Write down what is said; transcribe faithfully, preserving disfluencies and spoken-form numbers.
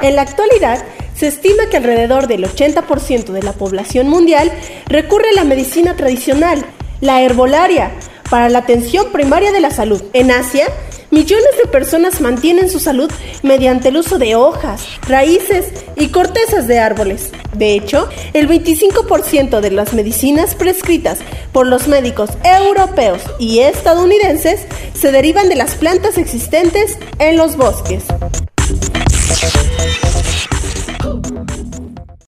En la actualidad, se estima que alrededor del ochenta por ciento de la población mundial recurre a la medicina tradicional, la herbolaria, para la atención primaria de la salud. En Asia, millones de personas mantienen su salud mediante el uso de hojas, raíces y cortezas de árboles. De hecho, el veinticinco por ciento de las medicinas prescritas por los médicos europeos y estadounidenses se derivan de las plantas existentes en los bosques.